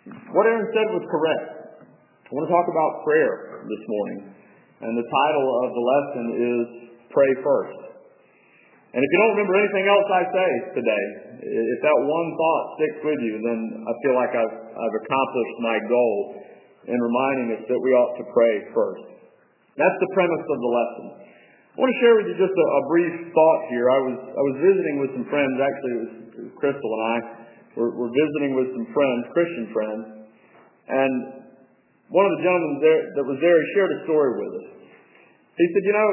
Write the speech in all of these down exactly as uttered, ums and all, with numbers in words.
What Aaron said was correct. I want to talk about prayer this morning. And the title of the lesson is Pray First. And if you don't remember anything else I say today, if that one thought sticks with you, then I feel like I've, I've accomplished my goal in reminding us that we ought to pray first. That's the premise of the lesson. I want to share with you just a, a brief thought here. I was I was visiting with some friends. Actually, it was, it was Crystal and I were, were visiting with some friends, Christian friends. And one of the gentlemen there, that was there, he shared a story with us. He said, you know,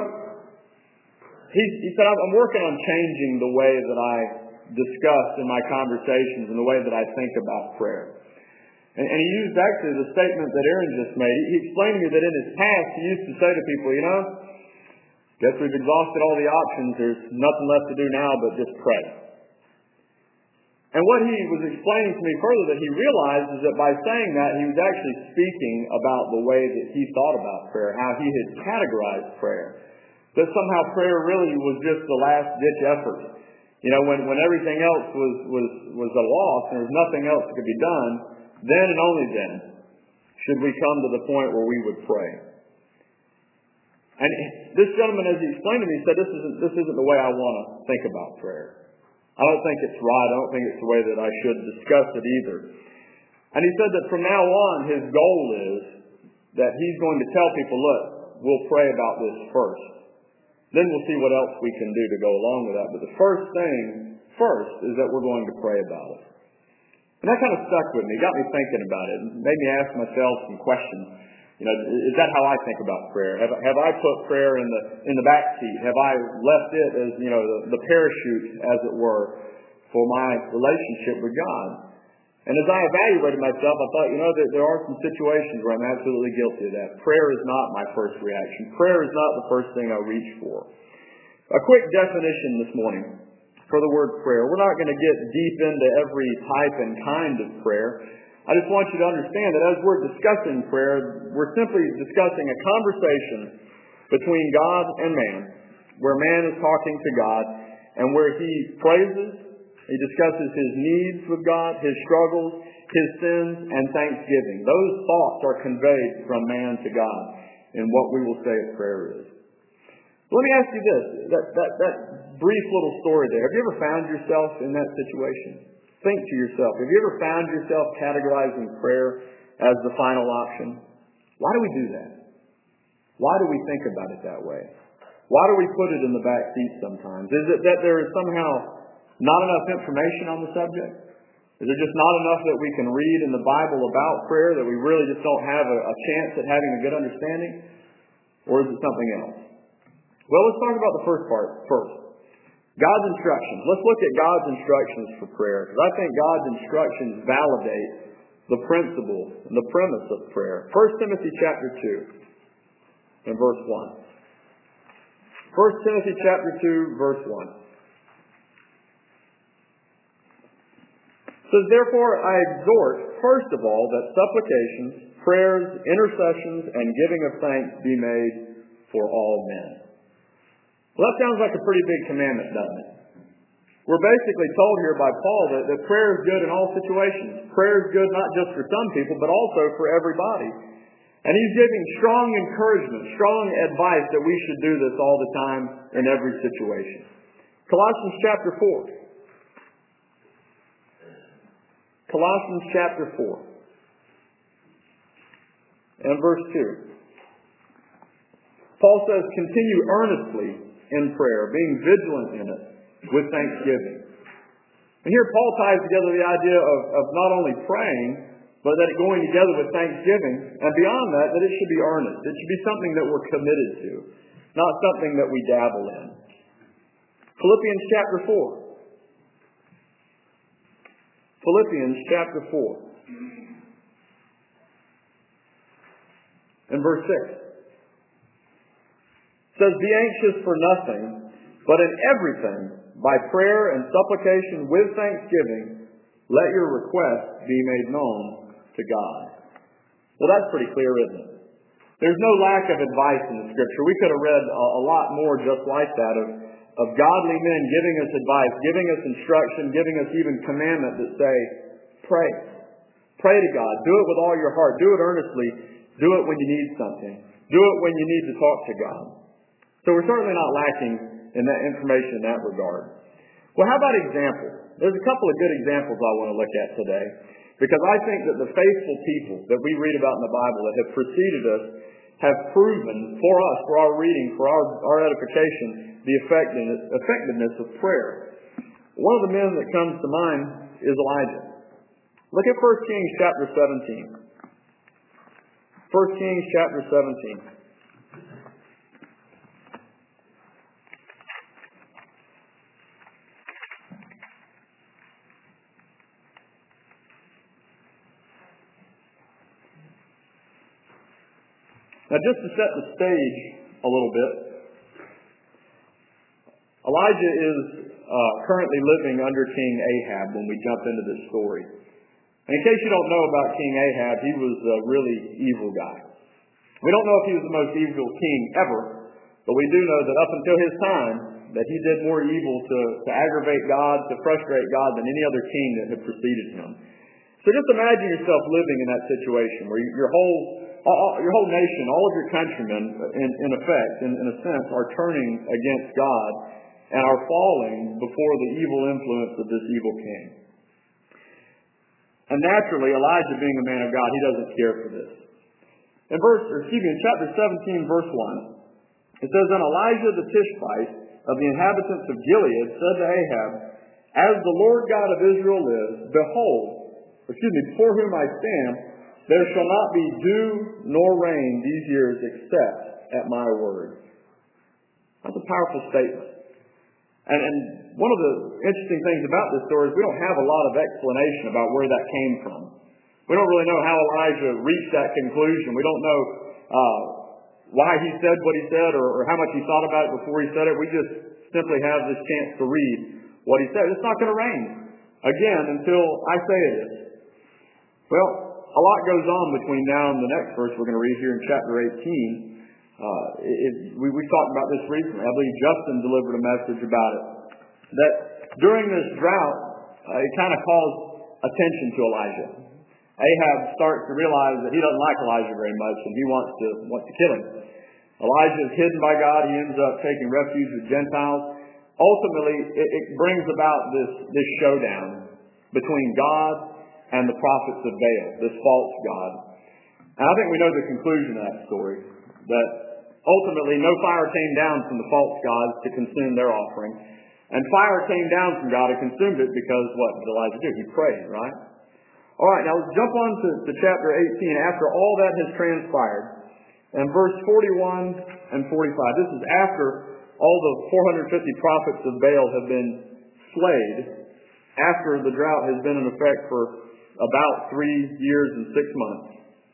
he, he said, I'm working on changing the way that I discuss in my conversations and the way that I think about prayer. And, and he used actually the statement that Aaron just made. He explained to me that in his past, he used to say to people, you know, guess we've exhausted all the options. There's nothing left to do now but just pray. And what he was explaining to me further that he realized is that by saying that, he was actually speaking about the way that he thought about prayer, how he had categorized prayer. That somehow prayer really was just the last-ditch effort. You know, when, when everything else was, was, was a loss and there was nothing else that could be done, then and only then should we come to the point where we would pray. And this gentleman, as he explained to me, said, this isn't, this isn't the way I want to think about prayer. I don't think it's right. I don't think it's the way that I should discuss it either. And he said that from now on, his goal is that he's going to tell people, look, we'll pray about this first. Then we'll see what else we can do to go along with that. But the first thing first is that we're going to pray about it. And that kind of stuck with me, got me thinking about it, and made me ask myself some questions. You know, is that how I think about prayer? Have, have I put prayer in the in the back seat? Have I left it as, you know, the, the parachute, as it were, for my relationship with God? And as I evaluated myself, I thought, you know, that there are some situations where I'm absolutely guilty of that. Prayer is not my first reaction. Prayer is not the first thing I reach for. A quick definition this morning for the word prayer. We're not going to get deep into every type and kind of prayer. I just want you to understand that as we're discussing prayer, we're simply discussing a conversation between God and man, where man is talking to God, and where he praises, he discusses his needs with God, his struggles, his sins, and thanksgiving. Those thoughts are conveyed from man to God in what we will say a prayer is. Let me ask you this, that, that, that brief little story there. Have you ever found yourself in that situation? Think to yourself, have you ever found yourself categorizing prayer as the final option? Why do we do that? Why do we think about it that way? Why do we put it in the back seat sometimes? Is it that there is somehow not enough information on the subject? Is there just not enough that we can read in the Bible about prayer that we really just don't have a, a chance at having a good understanding? Or is it something else? Well, let's talk about the first part first. God's instructions. Let's look at God's instructions for prayer, because I think God's instructions validate the principle and the premise of prayer. First Timothy chapter two and verse one. First Timothy chapter two, verse one. It says, therefore I exhort, first of all, that supplications, prayers, intercessions, and giving of thanks be made for all men. Well, that sounds like a pretty big commandment, doesn't it? We're basically told here by Paul that, that prayer is good in all situations. Prayer is good not just for some people, but also for everybody. And he's giving strong encouragement, strong advice that we should do this all the time in every situation. Colossians chapter four. Colossians chapter four. And verse two. Paul says, continue earnestly in prayer, being vigilant in it, with thanksgiving. And here Paul ties together the idea of, of not only praying, but that it going together with thanksgiving, and beyond that, that it should be earnest. It should be something that we're committed to, not something that we dabble in. Philippians chapter four. Philippians chapter four. And verse six. It says, be anxious for nothing, but in everything, by prayer and supplication with thanksgiving, let your requests be made known to God. Well, that's pretty clear, isn't it? There's no lack of advice in the Scripture. We could have read a, a lot more just like that of, of godly men giving us advice, giving us instruction, giving us even commandment that say, pray. Pray to God. Do it with all your heart. Do it earnestly. Do it when you need something. Do it when you need to talk to God. So we're certainly not lacking in that information in that regard. Well, how about examples? There's a couple of good examples I want to look at today, because I think that the faithful people that we read about in the Bible that have preceded us have proven for us, for our reading, for our, our edification, the effectiveness, effectiveness of prayer. One of the men that comes to mind is Elijah. Look at First Kings chapter seventeen. First Kings chapter seventeen. Now, just to set the stage a little bit, Elijah is uh, currently living under King Ahab when we jump into this story. And in case you don't know about King Ahab, he was a really evil guy. We don't know if he was the most evil king ever, but we do know that up until his time, that he did more evil to, to aggravate God, to frustrate God, than any other king that had preceded him. So just imagine yourself living in that situation where your whole all, your whole nation, all of your countrymen, in, in effect, in, in a sense, are turning against God and are falling before the evil influence of this evil king. And naturally, Elijah, being a man of God, he doesn't care for this. In verse, or excuse me, in chapter seventeen, verse one, it says, "Then Elijah the Tishbite of the inhabitants of Gilead said to Ahab, As the Lord God of Israel lives, behold, excuse me, before whom I stand, there shall not be dew nor rain these years except at my word." That's a powerful statement. And, and one of the interesting things about this story is we don't have a lot of explanation about where that came from. We don't really know how Elijah reached that conclusion. We don't know uh, why he said what he said or, or how much he thought about it before he said it. We just simply have this chance to read what he said. It's not going to rain again until I say it is. Well, a lot goes on between now and the next verse we're going to read here in chapter eighteen. Uh, it, we, we talked about this recently. I believe Justin delivered a message about it. That during this drought, uh, it kind of calls attention to Elijah. Ahab starts to realize that he doesn't like Elijah very much, and he wants to wants to kill him. Elijah is hidden by God. He ends up taking refuge with Gentiles. Ultimately, it, it brings about this, this showdown between God and the prophets of Baal, this false god. And I think we know the conclusion of that story, that ultimately no fire came down from the false gods to consume their offering. And fire came down from God and consumed it because what did Elijah do? He prayed, right? All right, now let's jump on to, to chapter eighteen. After all that has transpired, and verse forty-one and forty-five, this is after all the four hundred fifty prophets of Baal have been slayed, after the drought has been in effect for about three years and six months.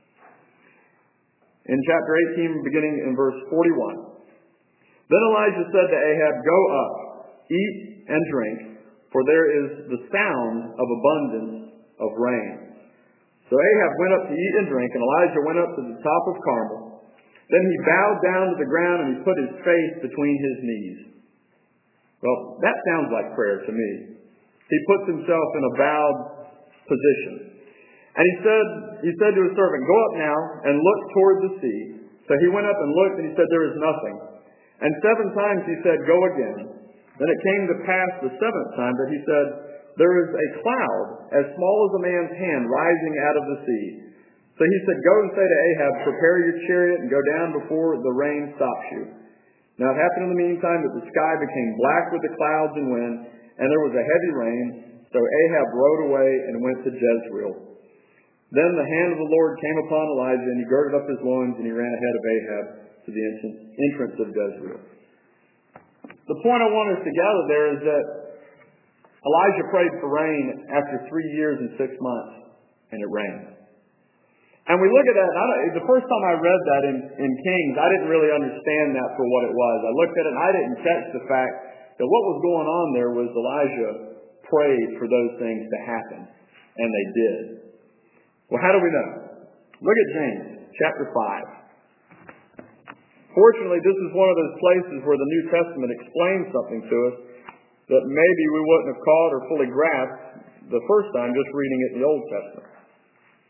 In chapter eighteen, beginning in verse forty-one, "Then Elijah said to Ahab, Go up, eat and drink, for there is the sound of abundance of rain. So Ahab went up to eat and drink, and Elijah went up to the top of Carmel. Then he bowed down to the ground, and he put his face between his knees." Well, that sounds like prayer to me. He puts himself in a bowed position. And he said, he said to his servant, "Go up now and look toward the sea." So he went up and looked, and he said, "There is nothing." And seven times he said, "Go again." Then it came to pass the seventh time that he said, "There is a cloud as small as a man's hand rising out of the sea." So he said, "Go and say to Ahab, Prepare your chariot and go down before the rain stops you." Now it happened in the meantime that the sky became black with the clouds and wind, and there was a heavy rain. So Ahab rode away and went to Jezreel. Then the hand of the Lord came upon Elijah, and he girded up his loins, and he ran ahead of Ahab to the entrance of Jezreel. The point I want us to gather there is that Elijah prayed for rain after three years and six months, and it rained. And we look at that, and I, the first time I read that in, in Kings, I didn't really understand that for what it was. I looked at it, and I didn't catch the fact that what was going on there was Elijah prayed for those things to happen, and they did. Well, how do we know? Look at James chapter five. Fortunately, this is one of those places where the New Testament explains something to us that maybe we wouldn't have caught or fully grasped the first time just reading it in the Old Testament.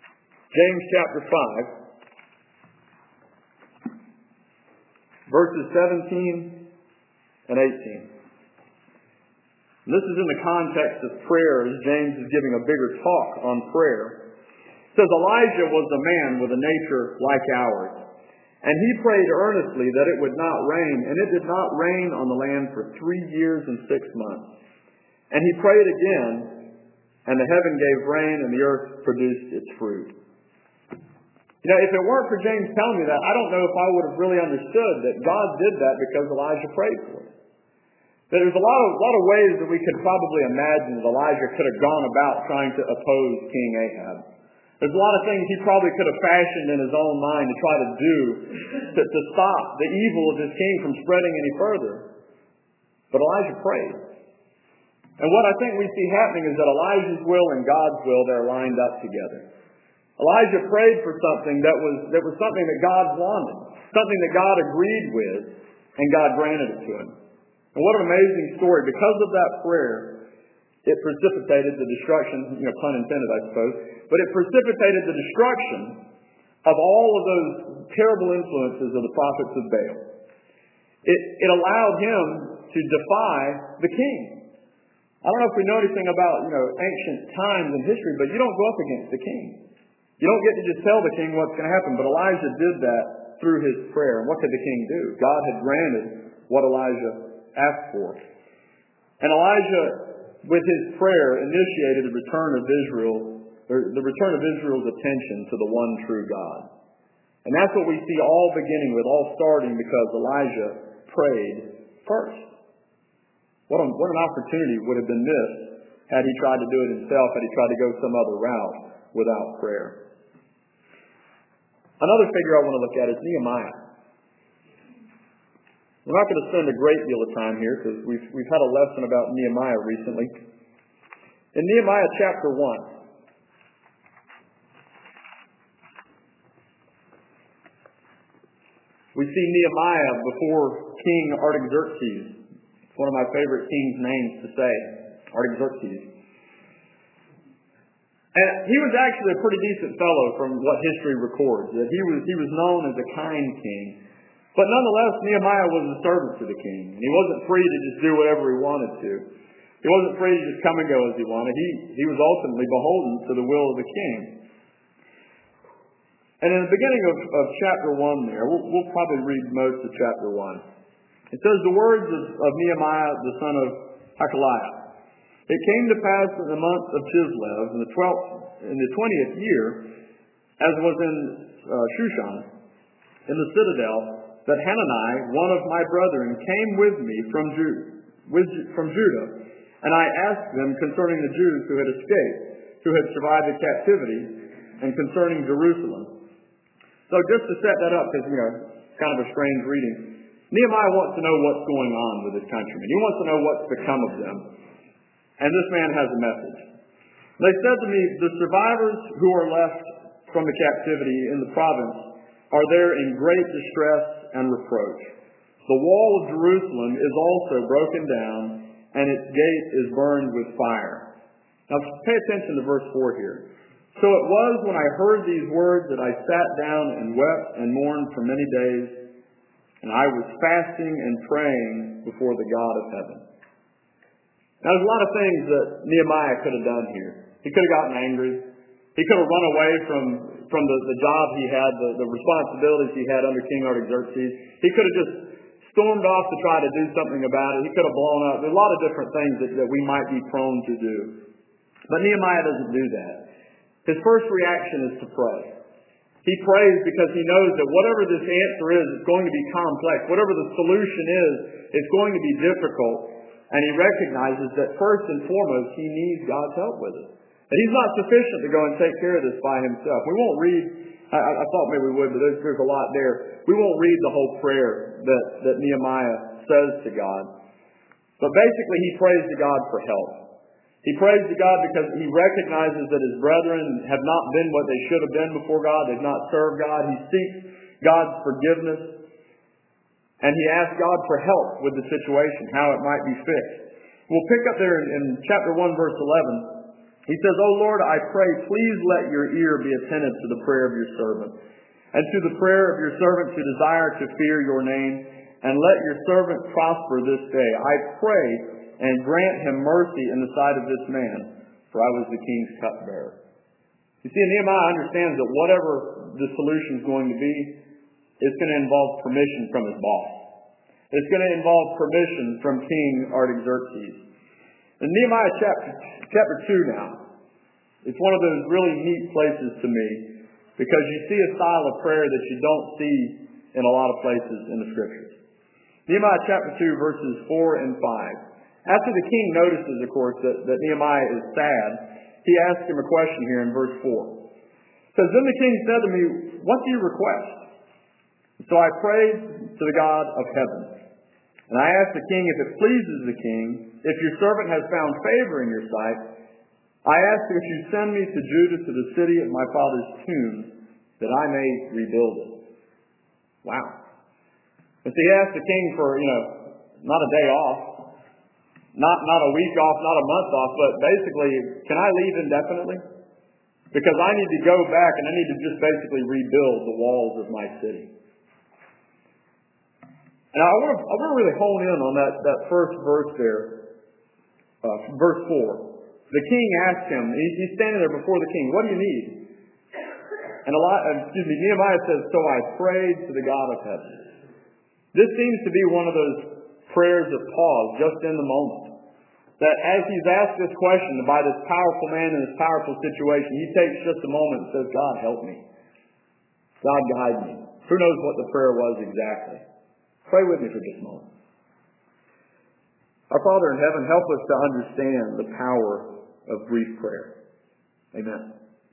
James chapter five, verses seventeen and eighteen. And this is in the context of prayer, as James is giving a bigger talk on prayer. It says, Elijah was a man with a nature like ours, and he prayed earnestly that it would not rain, and it did not rain on the land for three years and six months. And he prayed again, and the heaven gave rain, and the earth produced its fruit. You know, if it weren't for James telling me that, I don't know if I would have really understood that God did that because Elijah prayed for it. That there's a lot of, lot of ways that we could probably imagine that Elijah could have gone about trying to oppose King Ahab. There's a lot of things he probably could have fashioned in his own mind to try to do to, to stop the evil of his king from spreading any further. But Elijah prayed. And what I think we see happening is that Elijah's will and God's will, they're lined up together. Elijah prayed for something that was, that was something that God wanted, something that God agreed with, and God granted it to him. And what an amazing story. Because of that prayer, it precipitated the destruction, you know, pun intended, I suppose, but it precipitated the destruction of all of those terrible influences of the prophets of Baal. It, it allowed him to defy the king. I don't know if we know anything about, you know, ancient times and history, but you don't go up against the king. You don't get to just tell the king what's going to happen. But Elijah did that through his prayer. And what could the king do? God had granted what Elijah asked for. And Elijah, with his prayer, initiated the return of Israel, or the return of Israel's attention to the one true God. And that's what we see all beginning with, all starting because Elijah prayed first. What, a, what an opportunity would have been missed had he tried to do it himself, had he tried to go some other route without prayer. Another figure I want to look at is Nehemiah. We're not going to spend a great deal of time here because we've, we've had a lesson about Nehemiah recently. In Nehemiah chapter one, we see Nehemiah before King Artaxerxes. It's one of my favorite king's names to say, Artaxerxes. And he was actually a pretty decent fellow from what history records. That he was he was known as a kind king. But nonetheless, Nehemiah was a servant to the king. He wasn't free to just do whatever he wanted to. He wasn't free to just come and go as he wanted. He, he was ultimately beholden to the will of the king. And in the beginning of, of chapter one there, we'll, we'll probably read most of chapter one. It says, the words of, of Nehemiah, the son of Hakaliah. It came to pass in the month of Chislev, in the twelfth, in the twentieth year, as was in uh, Shushan, in the citadel, that Hanani, one of my brethren, came with me from, Ju- with, from Judah, and I asked them concerning the Jews who had escaped, who had survived the captivity, and concerning Jerusalem. So just to set that up, because, you know, it's kind of a strange reading, Nehemiah wants to know what's going on with his countrymen. He wants to know what's become of them. And this man has a message. They said to me, the survivors who are left from the captivity in the province are there in great distress and reproach. The wall of Jerusalem is also broken down, and its gate is burned with fire. Now pay attention to verse four here. So it was when I heard these words that I sat down and wept and mourned for many days, and I was fasting and praying before the God of heaven. Now, there's a lot of things that Nehemiah could have done here. He could have gotten angry. He could have run away from, from the, the job he had, the, the responsibilities he had under King Artaxerxes. He could have just stormed off to try to do something about it. He could have blown up. There's a lot of different things that, that we might be prone to do. But Nehemiah doesn't do that. His first reaction is to pray. He prays because he knows that whatever this answer is, it's going to be complex. Whatever the solution is, it's going to be difficult. And he recognizes that first and foremost, he needs God's help with it. That he's not sufficient to go and take care of this by himself. We won't read, I, I thought maybe we would, but there's, there's a lot there. We won't read the whole prayer that, that Nehemiah says to God. But basically, he prays to God for help. He prays to God because he recognizes that his brethren have not been what they should have been before God. They've not served God. He seeks God's forgiveness. And he asks God for help with the situation, how it might be fixed. We'll pick up there in, in chapter one, verse eleven. He says, O Lord, I pray, please let your ear be attentive to the prayer of your servant, and to the prayer of your servant to desire to fear your name, and let your servant prosper this day. I pray, and grant him mercy in the sight of this man, for I was the king's cupbearer. You see, Nehemiah understands that whatever the solution is going to be, it's going to involve permission from his boss. It's going to involve permission from King Artaxerxes. In Nehemiah chapter, chapter two now, it's one of those really neat places to me, because you see a style of prayer that you don't see in a lot of places in the Scriptures. Nehemiah chapter two, verses four and five. After the king notices, of course, that, that Nehemiah is sad, he asks him a question here in verse four. It says, Then the king said to me, What do you request? So I prayed to the God of heaven. And I asked the king, if it pleases the king, if your servant has found favor in your sight, I ask that you send me to Judah, to the city of my father's tomb, that I may rebuild it. Wow. And so he asked the king for, you know, not a day off, not, not a week off, not a month off, but basically, can I leave indefinitely? Because I need to go back and I need to just basically rebuild the walls of my city. And I want to, I want to really hone in on that, that first verse there, uh, verse four. The king asked him, he's standing there before the king, what do you need? And a lot, excuse me, Nehemiah says, so I prayed to the God of heaven. This seems to be one of those prayers of pause just in the moment. That as he's asked this question by this powerful man in this powerful situation, he takes just a moment and says, God, help me. God, guide me. Who knows what the prayer was exactly? Pray with me for just a moment. Our Father in heaven, help us to understand the power of brief prayer. Amen.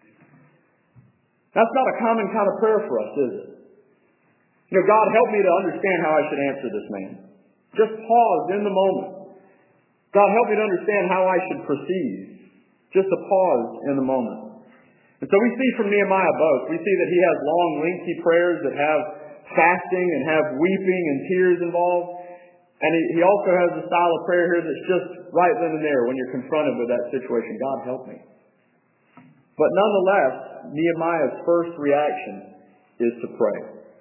That's not a common kind of prayer for us, is it? You know, God, help me to understand how I should answer this man. Just pause in the moment. God, help me to understand how I should proceed. Just a pause in the moment. And so we see from Nehemiah both. We see that he has long, lengthy prayers that have fasting and have weeping and tears involved. And he, he also has a style of prayer here that's just right then and there when you're confronted with that situation. God, help me. But nonetheless, Nehemiah's first reaction is to pray.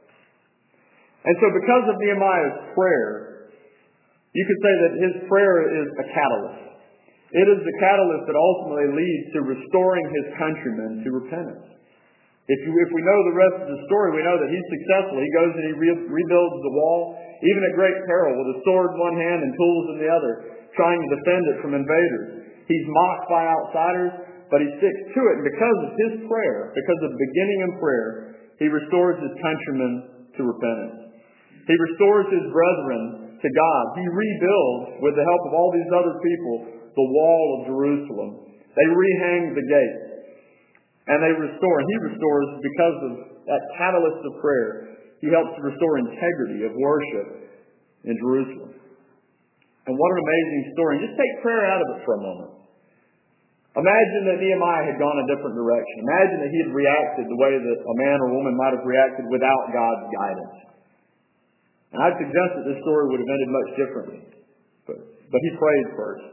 And so because of Nehemiah's prayer, you could say that his prayer is a catalyst. It is the catalyst that ultimately leads to restoring his countrymen to repentance. If, you, if we know the rest of the story, we know that he's successful. He goes and he re- rebuilds the wall, even at great peril, with a sword in one hand and tools in the other, trying to defend it from invaders. He's mocked by outsiders, but he sticks to it. And because of his prayer, because of beginning in prayer, he restores his countrymen to repentance. He restores his brethren to God. He rebuilds, with the help of all these other people, the wall of Jerusalem. They rehang the gate. And they restore. And he restores because of that catalyst of prayer. He helps to restore integrity of worship in Jerusalem. And what an amazing story. And just take prayer out of it for a moment. Imagine that Nehemiah had gone a different direction. Imagine that he had reacted the way that a man or woman might have reacted without God's guidance. And I'd suggest that this story would have ended much differently. But, but he prayed first.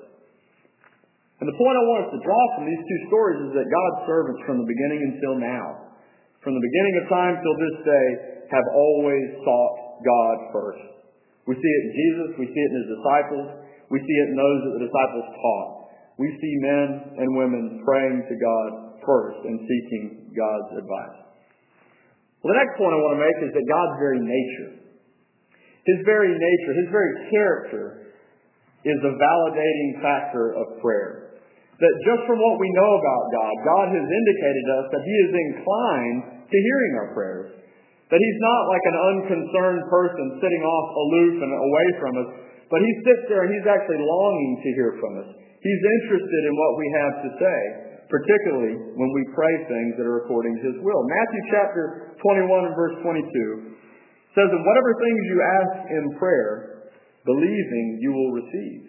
And the point I want us to draw from these two stories is that God's servants from the beginning until now, from the beginning of time till this day, have always sought God first. We see it in Jesus. We see it in his disciples. We see it in those that the disciples taught. We see men and women praying to God first and seeking God's advice. Well, the next point I want to make is that God's very nature, his very nature, his very character is a validating factor of prayer. That just from what we know about God, God has indicated to us that he is inclined to hearing our prayers. That he's not like an unconcerned person sitting off aloof and away from us, but he sits there and he's actually longing to hear from us. He's interested in what we have to say, particularly when we pray things that are according to his will. Matthew chapter twenty-one and verse twenty-two says, "And whatever things you ask in prayer, believing you will receive."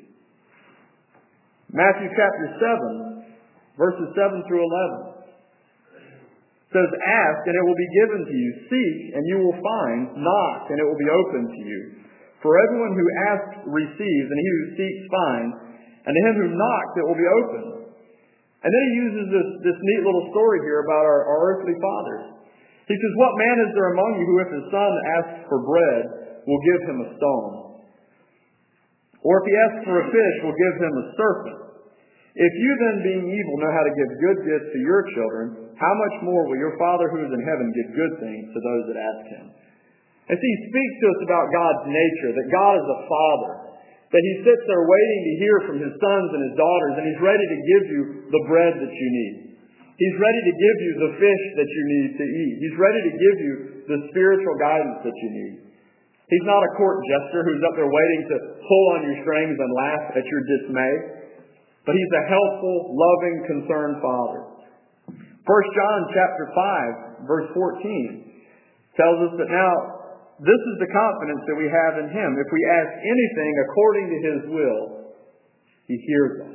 Matthew chapter seven, verses seven through eleven says, "Ask, and it will be given to you. Seek, and you will find. Knock, and it will be opened to you. For everyone who asks receives, and he who seeks finds, and to him who knocks it will be opened. And then he uses this, this neat little story here about our, our earthly fathers. He says, what man is there among you who if his son asks for bread, will give him a stone? Or if he asks for a fish, will give him a serpent? If you then, being evil, know how to give good gifts to your children, how much more will your Father who is in heaven give good things to those that ask him? And see, he speaks to us about God's nature, that God is a Father, that he sits there waiting to hear from his sons and his daughters, and he's ready to give you the bread that you need. He's ready to give you the fish that you need to eat. He's ready to give you the spiritual guidance that you need. He's not a court jester who's up there waiting to pull on your strings and laugh at your dismay. But he's a helpful, loving, concerned Father. First John chapter five, verse fourteen tells us that now this is the confidence that we have in him. If we ask anything according to his will, he hears us.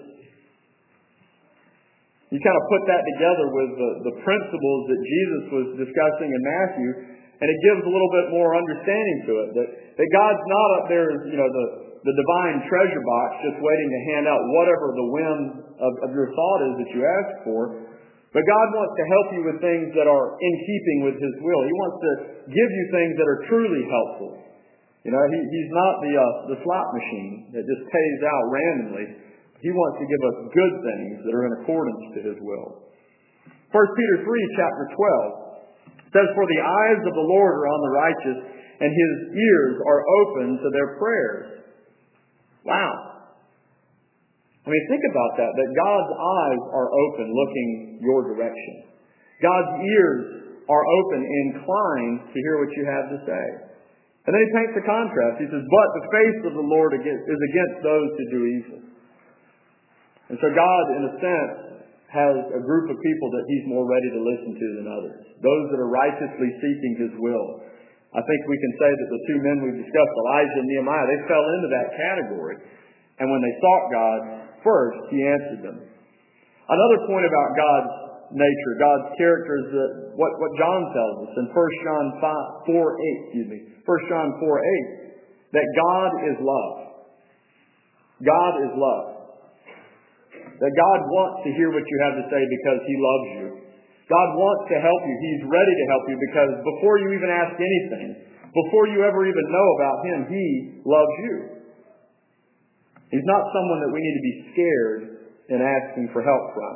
You kind of put that together with the, the principles that Jesus was discussing in Matthew, and it gives a little bit more understanding to it. That, that God's not up there, you know, the, the divine treasure box just waiting to hand out whatever the whim of, of your thought is that you ask for. But God wants to help you with things that are in keeping with his will. He wants to give you things that are truly helpful. You know, he, he's not the, uh, the slot machine that just pays out randomly. He wants to give us good things that are in accordance to his will. First Peter three, chapter twelve says, for the eyes of the Lord are on the righteous, and his ears are open to their prayers. Wow. I mean, think about that, that God's eyes are open looking your direction. God's ears are open, inclined to hear what you have to say. And then he paints a contrast. He says, but the face of the Lord is against those who do evil. And so God, in a sense, has a group of people that he's more ready to listen to than others. Those that are righteously seeking his will. I think we can say that the two men we've discussed, Elijah and Nehemiah, they fell into that category. And when they sought God first, he answered them. Another point about God's nature, God's character, is that what, what John tells us in First John four eight, excuse me, First John four eight, that God is love. God is love. That God wants to hear what you have to say because he loves you. God wants to help you. He's ready to help you because before you even ask anything, before you ever even know about him, he loves you. He's not someone that we need to be scared in asking for help from.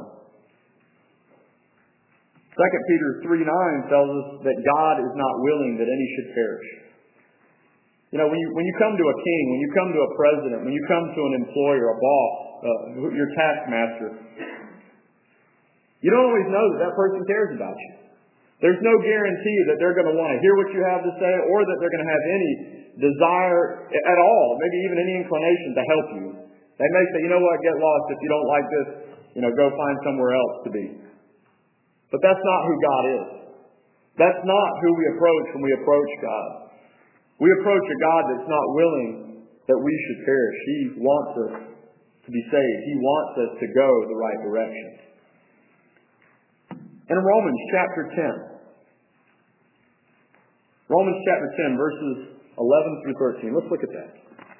Second Peter three nine tells us that God is not willing that any should perish. You know, when you, when you come to a king, when you come to a president, when you come to an employer, a boss, uh, your taskmaster, you don't always know that that person cares about you. There's no guarantee that they're going to want to hear what you have to say or that they're going to have any desire at all, maybe even any inclination to help you. They may say, you know what, get lost. If you don't like this, you know, go find somewhere else to be. But that's not who God is. That's not who we approach when we approach God. We approach a God that's not willing that we should perish. He wants us to be saved. He wants us to go the right direction. And in Romans chapter ten, Romans chapter ten, verses eleven through thirteen. Let's look at that.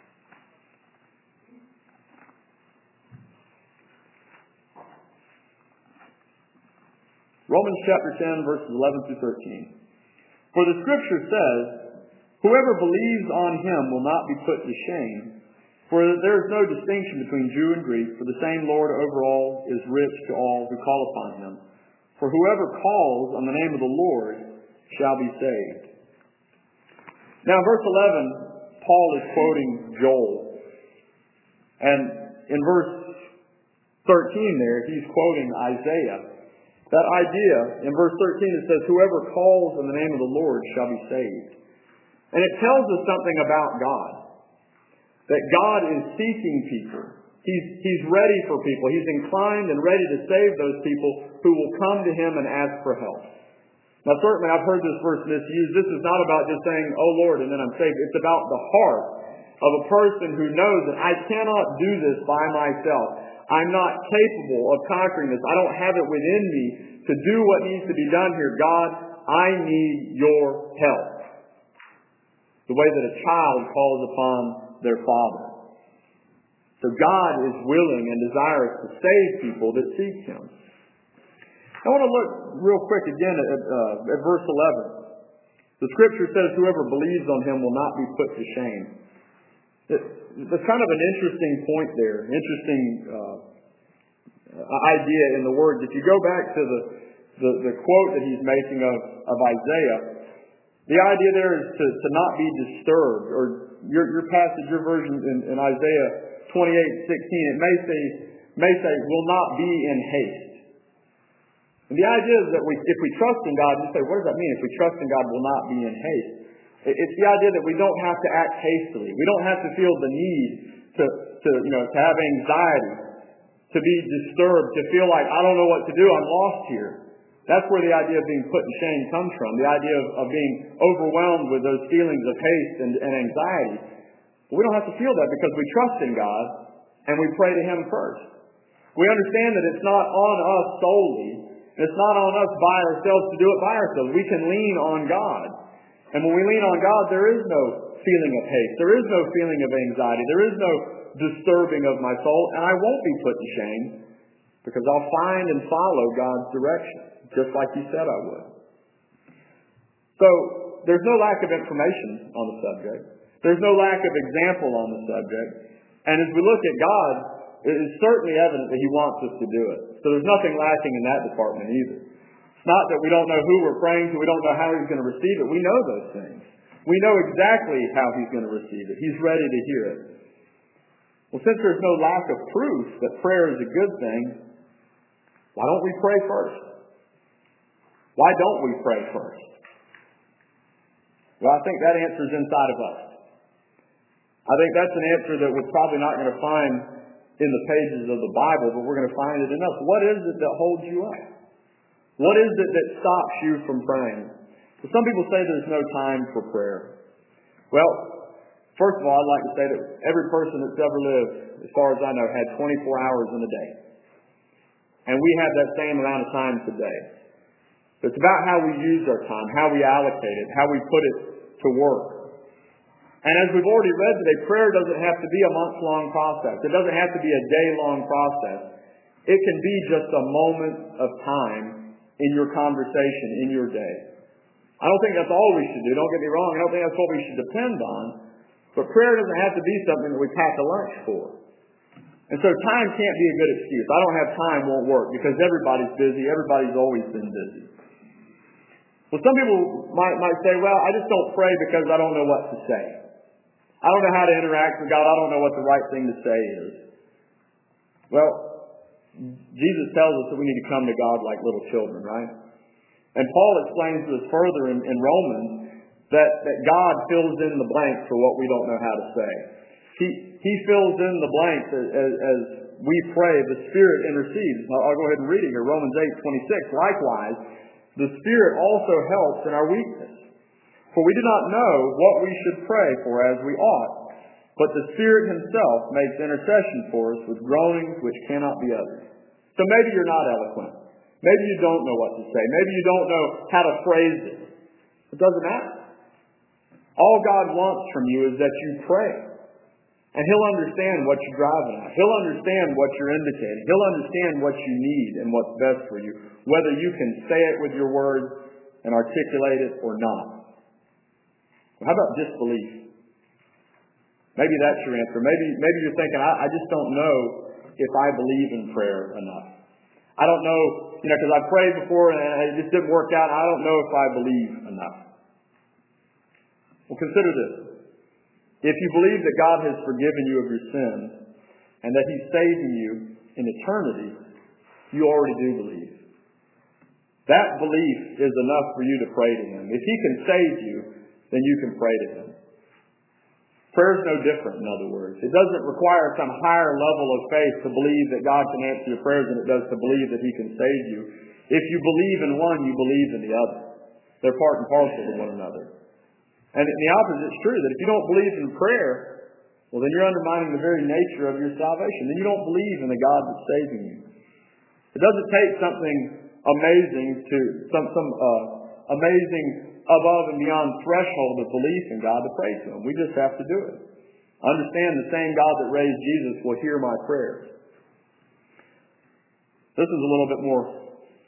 Romans chapter ten, verses eleven through thirteen. For the scripture says, whoever believes on him will not be put to shame. For there is no distinction between Jew and Greek, for the same Lord over all is rich to all who call upon him. For whoever calls on the name of the Lord shall be saved. Now in verse eleven, Paul is quoting Joel. And in verse thirteen there, he's quoting Isaiah. That idea, in verse thirteen, it says, whoever calls on the name of the Lord shall be saved. And it tells us something about God. That God is seeking people. He's, he's ready for people. He's inclined and ready to save those people who will come to him and ask for help. Now certainly I've heard this verse misused. This is not about just saying, oh Lord, and then I'm saved. It's about the heart of a person who knows that I cannot do this by myself. I'm not capable of conquering this. I don't have it within me to do what needs to be done here. God, I need your help. The way that a child calls upon their father. So God is willing and desirous to save people that seek him. I want to look real quick again at, uh, at verse eleven. The scripture says, whoever believes on him will not be put to shame. It, there's kind of an interesting point there, interesting uh, idea in the words. If you go back to the, the, the quote that he's making of, of Isaiah, the idea there is to, to not be disturbed. Or your, your passage, your version in, in Isaiah twenty-eight sixteen, it may say, may say, will not be in haste. And the idea is that we, if we trust in God, you say, what does that mean? If we trust in God, will not be in haste. It's the idea that we don't have to act hastily. We don't have to feel the need to, to you know, to have anxiety, to be disturbed, to feel like, I don't know what to do, I'm lost here. That's where the idea of being put to shame comes from, the idea of, of being overwhelmed with those feelings of haste and, and anxiety. But we don't have to feel that because we trust in God and we pray to Him first. We understand that it's not on us solely. It's not on us by ourselves to do it by ourselves. We can lean on God. And when we lean on God, there is no feeling of haste. There is no feeling of anxiety. There is no disturbing of my soul. And I won't be put to shame because I'll find and follow God's direction, just like He said I would. So, there's no lack of information on the subject. There's no lack of example on the subject. And as we look at God, it is certainly evident that He wants us to do it. So there's nothing lacking in that department either. It's not that we don't know who we're praying to, we don't know how He's going to receive it. We know those things. We know exactly how He's going to receive it. He's ready to hear it. Well, since there's no lack of proof that prayer is a good thing, why don't we pray first? Why don't we pray first? Well, I think that answer is inside of us. I think that's an answer that we're probably not going to find in the pages of the Bible, but we're going to find it in us. What is it that holds you up? What is it that stops you from praying? So some people say there's no time for prayer. Well, first of all, I'd like to say that every person that's ever lived, as far as I know, had twenty-four hours in a day. And we have that same amount of time today. It's about how we use our time, how we allocate it, how we put it to work. And as we've already read today, prayer doesn't have to be a month-long process. It doesn't have to be a day-long process. It can be just a moment of time in your conversation, in your day. I don't think that's all we should do. Don't get me wrong. I don't think that's what we should depend on. But prayer doesn't have to be something that we pack a lunch for. And so time can't be a good excuse. I don't have time won't work because everybody's busy. Everybody's always been busy. Well, some people might, might say, well, I just don't pray because I don't know what to say. I don't know how to interact with God. I don't know what the right thing to say is. Well, Jesus tells us that we need to come to God like little children, right? And Paul explains to us further in, in Romans that, that God fills in the blanks for what we don't know how to say. He, he fills in the blanks as, as, as we pray. The Spirit intercedes. I'll, I'll go ahead and read it here. Romans eight twenty-six. Likewise, the Spirit also helps in our weakness. For we do not know what we should pray for as we ought, but the Spirit Himself makes intercession for us with groanings which cannot be uttered. So maybe you're not eloquent. Maybe you don't know what to say. Maybe you don't know how to phrase it. It doesn't matter. All God wants from you is that you pray. And He'll understand what you're driving at. He'll understand what you're indicating. He'll understand what you need and what's best for you, whether you can say it with your words and articulate it or not. How about disbelief? Maybe that's your answer. Maybe maybe you're thinking, I, I just don't know if I believe in prayer enough. I don't know, you know, because I prayed before and it just didn't work out. I don't know if I believe enough. Well, consider this. If you believe that God has forgiven you of your sins and that He's saving you in eternity, you already do believe. That belief is enough for you to pray to Him. If He can save you, then you can pray to Him. Prayer is no different, in other words. It doesn't require some higher level of faith to believe that God can answer your prayers than it does to believe that He can save you. If you believe in one, you believe in the other. They're part and parcel to one another. And the opposite is true, that if you don't believe in prayer, well, then you're undermining the very nature of your salvation. Then you don't believe in the God that's saving you. It doesn't take something amazing to, some, some uh, amazing above and beyond threshold of belief in God to pray to Him. We just have to do it. Understand the same God that raised Jesus will hear my prayers. This is a little bit more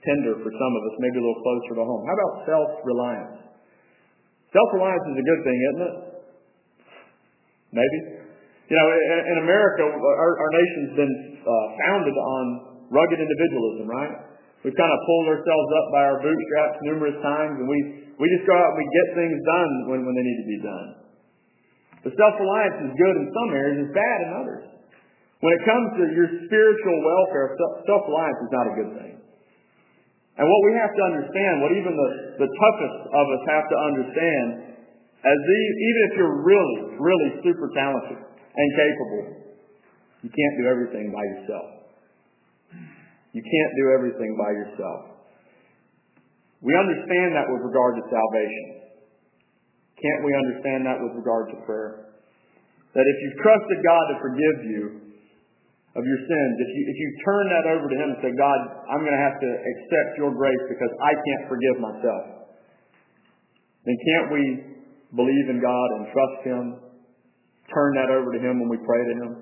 tender for some of us, maybe a little closer to home. How about self-reliance? Self-reliance is a good thing, isn't it? Maybe. You know, in, in America, our, our nation's been uh, founded on rugged individualism, right? We've kind of pulled ourselves up by our bootstraps numerous times, and we, we just go out and we get things done when, when they need to be done. But self-reliance is good in some areas, it's bad in others. When it comes to your spiritual welfare, self-reliance is not a good thing. And what we have to understand, what even the, the toughest of us have to understand, as the, even if you're really, really super talented and capable, you can't do everything by yourself. You can't do everything by yourself. We understand that with regard to salvation. Can't we understand that with regard to prayer? That if you've trusted God to forgive you of your sins, if you, if you turn that over to Him and say, God, I'm going to have to accept your grace because I can't forgive myself, then can't we believe in God and trust Him, turn that over to Him when we pray to Him?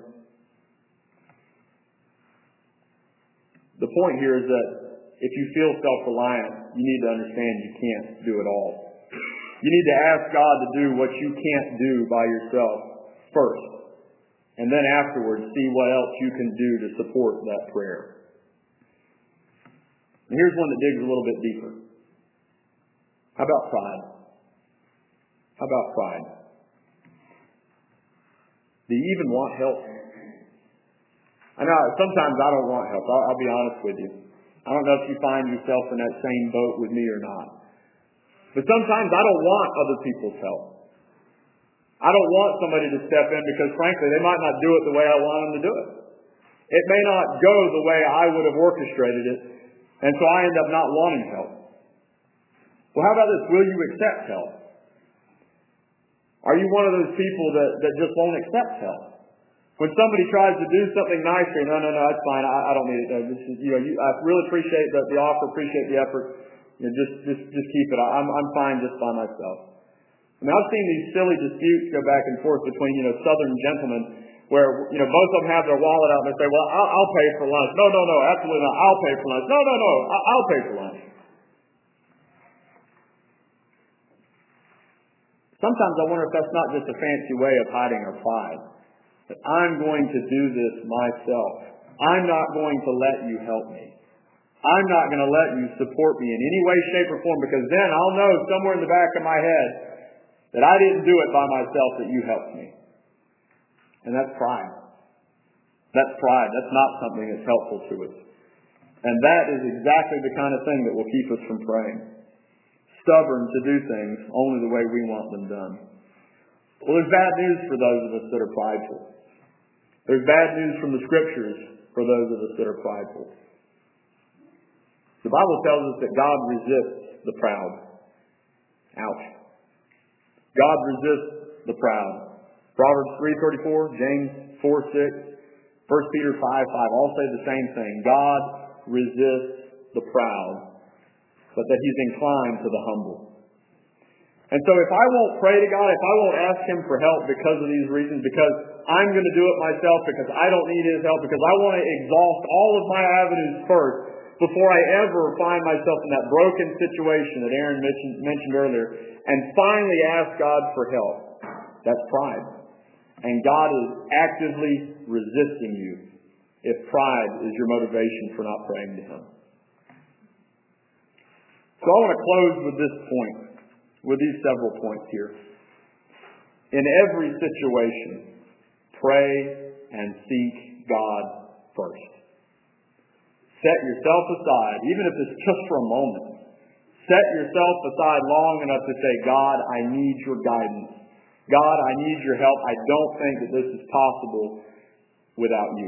The point here is that if you feel self-reliant, you need to understand you can't do it all. You need to ask God to do what you can't do by yourself first. And then afterwards, see what else you can do to support that prayer. And here's one that digs a little bit deeper. How about pride? How about pride? Do you even want help? I know sometimes I don't want help. I'll, I'll be honest with you. I don't know if you find yourself in that same boat with me or not. But sometimes I don't want other people's help. I don't want somebody to step in because, frankly, they might not do it the way I want them to do it. It may not go the way I would have orchestrated it, and so I end up not wanting help. Well, how about this? Will you accept help? Are you one of those people that, that just won't accept help? When somebody tries to do something nice, you no, no, no, it's fine. I, I don't need it. No, this is, you know, you, I really appreciate the, the offer, appreciate the effort. You know, just, just, just keep it. I'm, I'm fine just by myself. I mean, I've seen these silly disputes go back and forth between, you know, Southern gentlemen where, you know, both of them have their wallet out and they say, well, I'll, I'll pay for lunch. No, no, no, absolutely not. I'll pay for lunch. No, no, no, I, I'll pay for lunch. Sometimes I wonder if that's not just a fancy way of hiding our pride. That I'm going to do this myself. I'm not going to let you help me. I'm not going to let you support me in any way, shape, or form, because then I'll know somewhere in the back of my head that I didn't do it by myself, that you helped me. And that's pride. That's pride. That's not something that's helpful to us. And that is exactly the kind of thing that will keep us from praying. Stubborn to do things only the way we want them done. Well, there's bad news for those of us that are prideful. There's bad news from the Scriptures for those of us that are prideful. The Bible tells us that God resists the proud. Ouch. God resists the proud. Proverbs three thirty-four, James four six, First Peter five five all say the same thing. God resists the proud, but that He's inclined to the humble. And so if I won't pray to God, if I won't ask Him for help because of these reasons, because I'm going to do it myself, because I don't need His help, because I want to exhaust all of my avenues first before I ever find myself in that broken situation that Aaron mentioned, mentioned earlier, and finally ask God for help, that's pride. And God is actively resisting you if pride is your motivation for not praying to Him. So I want to close with this point. With these several points here. In every situation, pray and seek God first. Set yourself aside, even if it's just for a moment. Set yourself aside long enough to say, God, I need your guidance. God, I need your help. I don't think that this is possible without you.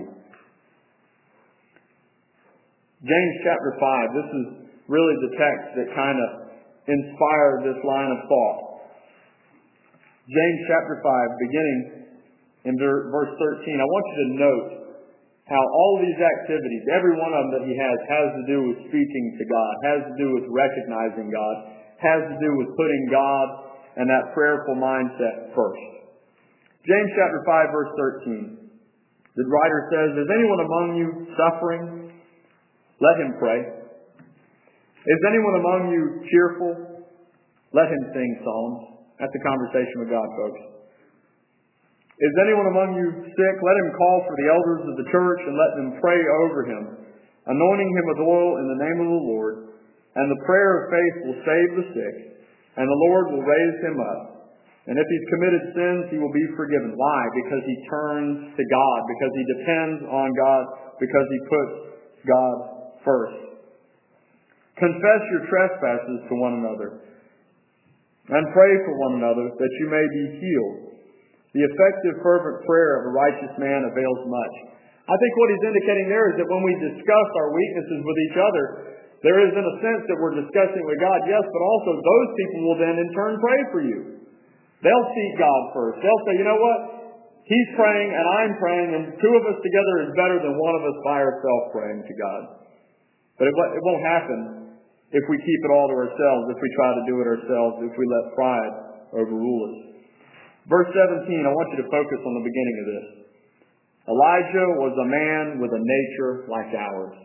James chapter five, this is really the text that kind of inspired this line of thought. James chapter five, beginning in verse thirteen. I want you to note how all these activities, every one of them that he has, has to do with speaking to God, has to do with recognizing God, has to do with putting God and that prayerful mindset first. James chapter five, verse thirteen. The writer says, is anyone among you suffering? Let him pray. Is anyone among you cheerful? Let him sing psalms. That's a conversation with God, folks. Is anyone among you sick? Let him call for the elders of the church and let them pray over him, anointing him with oil in the name of the Lord. And the prayer of faith will save the sick, and the Lord will raise him up. And if he's committed sins, he will be forgiven. Why? Because he turns to God, because he depends on God, because he puts God first. Confess your trespasses to one another, and pray for one another that you may be healed. The effective, fervent prayer of a righteous man avails much. I think what he's indicating there is that when we discuss our weaknesses with each other, there is in a sense that we're discussing with God, yes, but also those people will then in turn pray for you. They'll seek God first. They'll say, you know what? He's praying and I'm praying, and two of us together is better than one of us by ourselves praying to God. But it, it won't happen if we keep it all to ourselves, if we try to do it ourselves, if we let pride overrule us. Verse seventeen, I want you to focus on the beginning of this. Elijah was a man with a nature like ours.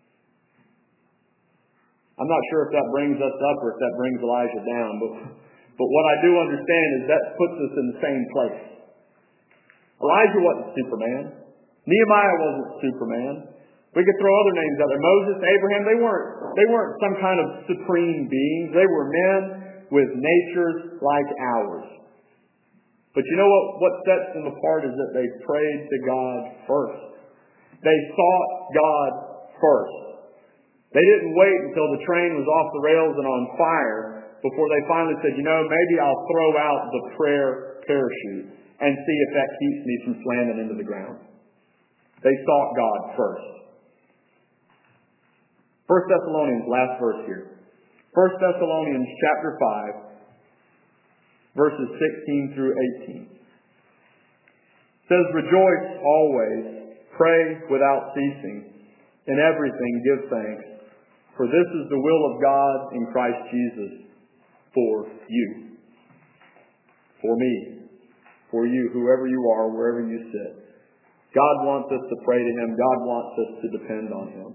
I'm not sure if that brings us up or if that brings Elijah down, but, but what I do understand is that puts us in the same place. Elijah wasn't Superman. Nehemiah wasn't Superman. We could throw other names out there. Moses, Abraham, they weren't, they weren't some kind of supreme beings. They were men with natures like ours. But you know what, what sets them apart is that they prayed to God first. They sought God first. They didn't wait until the train was off the rails and on fire before they finally said, you know, maybe I'll throw out the prayer parachute and see if that keeps me from slamming into the ground. They sought God first. First Thessalonians, last verse here. First Thessalonians chapter five, verses sixteen through eighteen. It says, rejoice always, pray without ceasing, in everything give thanks, for this is the will of God in Christ Jesus for you, for me, for you, whoever you are, wherever you sit. God wants us to pray to Him. God wants us to depend on Him.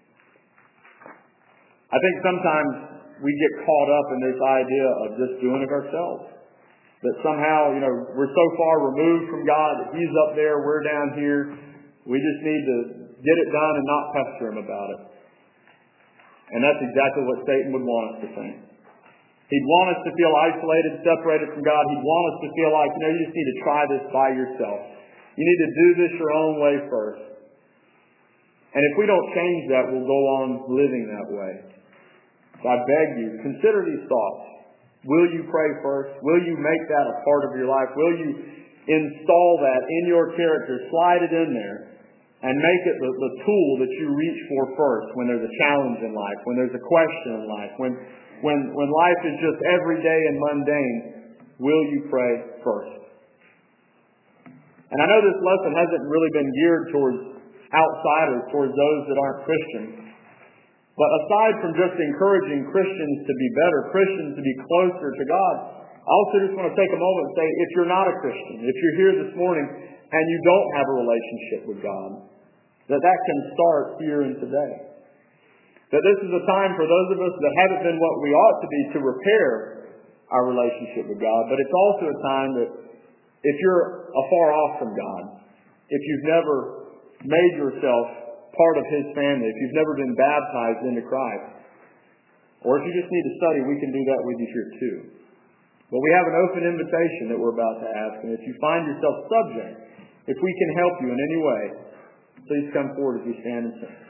I think sometimes we get caught up in this idea of just doing it ourselves. That somehow, you know, we're so far removed from God that He's up there, we're down here. We just need to get it done and not pester Him about it. And that's exactly what Satan would want us to think. He'd want us to feel isolated, separated from God. He'd want us to feel like, you know, you just need to try this by yourself. You need to do this your own way first. And if we don't change that, we'll go on living that way. So I beg you, consider these thoughts. Will you pray first? Will you make that a part of your life? Will you install that in your character, slide it in there, and make it the, the tool that you reach for first when there's a challenge in life, when there's a question in life, when, when, when life is just everyday and mundane? Will you pray first? And I know this lesson hasn't really been geared towards outsiders, towards those that aren't Christians. But aside from just encouraging Christians to be better, Christians to be closer to God, I also just want to take a moment and say, if you're not a Christian, if you're here this morning and you don't have a relationship with God, that that can start here and today. That this is a time for those of us that haven't been what we ought to be to repair our relationship with God. But it's also a time that if you're afar off from God, if you've never made yourself part of His family, if you've never been baptized into Christ, or if you just need to study, we can do that with you here too. But we have an open invitation that we're about to ask, and if you find yourself subject, if we can help you in any way, please come forward as we stand and sing.